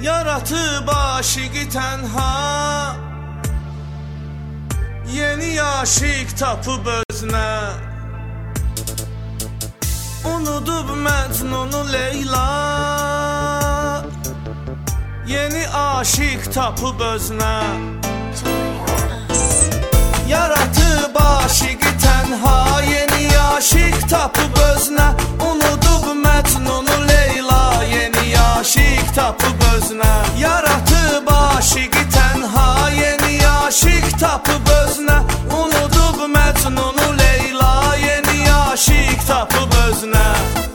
Yaratıb aşıqı tənha, yeni aşiq tapıb özünə. Unudub Məcnunu Leyla, yeni aşiq tapıb özünə. Yaratıb aşıqı tənha, yeni aşiq tapıb özünə. Unudub Məcnunu Leyla, yeni aşiq tapıb özünə. Yaratıb aşıqı tənha, yeni aşiq tapıb özünə. Unudub Məcnunu Leyla, yeni aşiq tapıb özünə.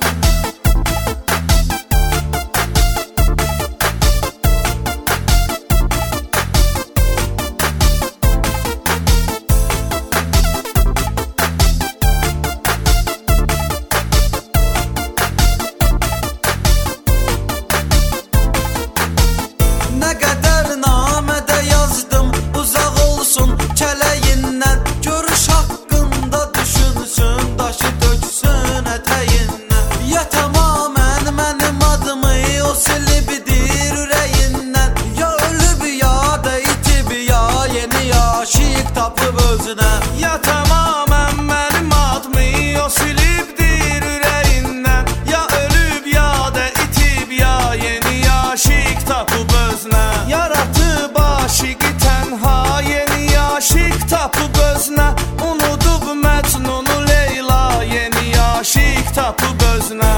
Ya tamamen mənim adımı o silibdir ürəyindən. Ya ölüb ya da itib, ya yeni aşiq tapıb özünə. Yaratıb aşıqı tənha, yeni aşiq tapıb özünə. Unudub Məcnunu Leyla, yeni aşiq tapıb özünə.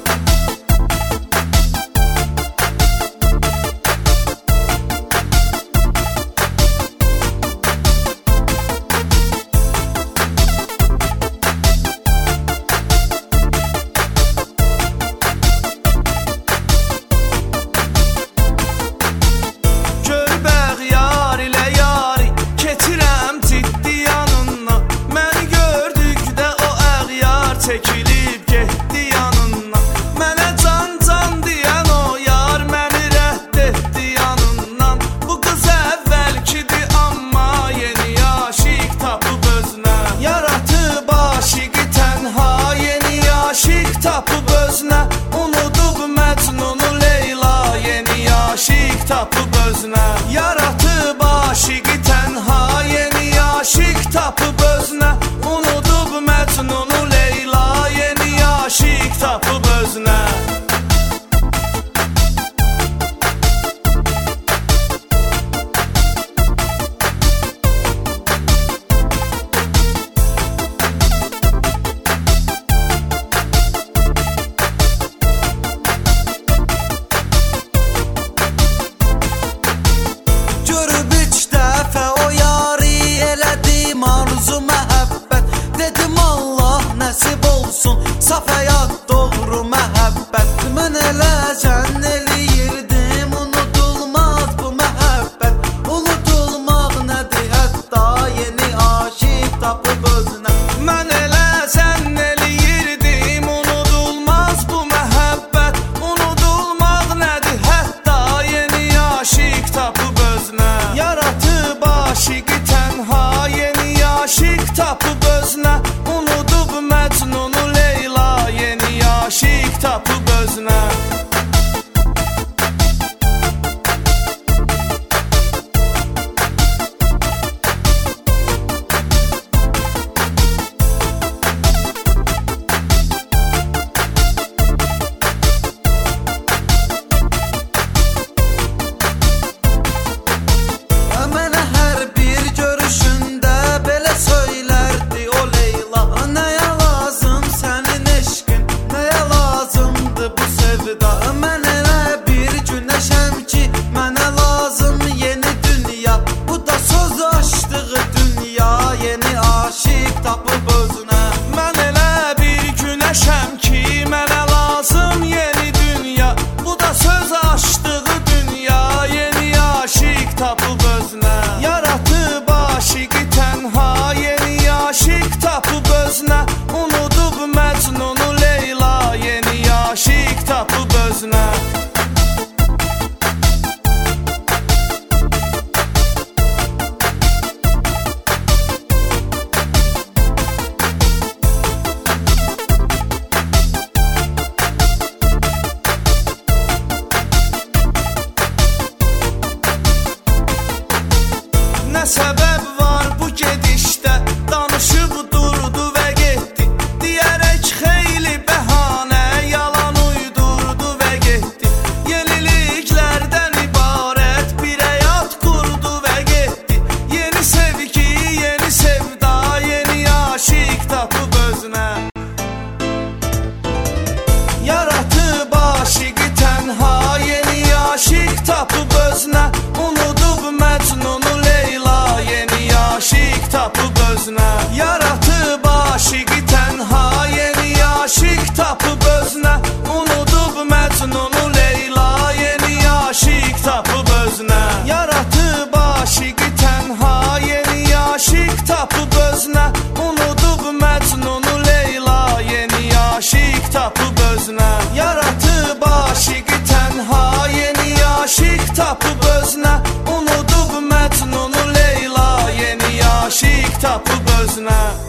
Çəkilib getdi yanından. Mənə can deyən o yar məni rədd etdi yanından. Bu qız əvvəlkidir amma yeni aşiq tapıb özünə. Yaratıb aşıqı tənha, yeni aşiq tapıb özünə. Unudub Məcnunu Leyla, yeni aşiq tapıb özünə. Yaratıb aşıqı tənha, yeni aşiq tapıb özünə. Unudub Məcnunu Leyla, yeni aşiq tapıb özünə. Görüb üç dəfə o yarı elədim arzu məhəbbət. Dedim Allah nəsib olsun, saf həyat doğru məhəbbət. Mən elə sən eləyirdim, unudulmaz bu məhəbbət. Unudulmaq nədir hətta yeni aşiq tapıb özünə. Mən elə sən eləyirdim, unudulmaz bu məhəbbət. Unudulmaq nədir hətta yeni aşiq tapıb özünə. Yaratıb aşıqı tənha, yeni aşiq tapıb özünə. Unudub Məcnunu Leyla, yeni aşiq tapıb özünə. Mənə hər bir görüşündə belə söylərdi o Leyla. Nəyə lazım sənin eşqin, nəyə lazımdı bu sevda. özünə, unudub Məcnunu Leyla, yeni aşiq tapıb özünə. Yaratıb aşiqi tənha, yeni aşiq tapıb özünə, unudub Məcnunu Leyla, yeni aşiq tapıb özünə. Yaratıb aşiqi tənha, yeni aşiq tapıb özünə, unudub Məcnunu Leyla, yeni aşiq tapıb özünə. Yaratıb aşiqi tənha, yeni aşiq tapıb özünə, unudub Məcnunu Leyla, yeni aşiq tapıb özünə.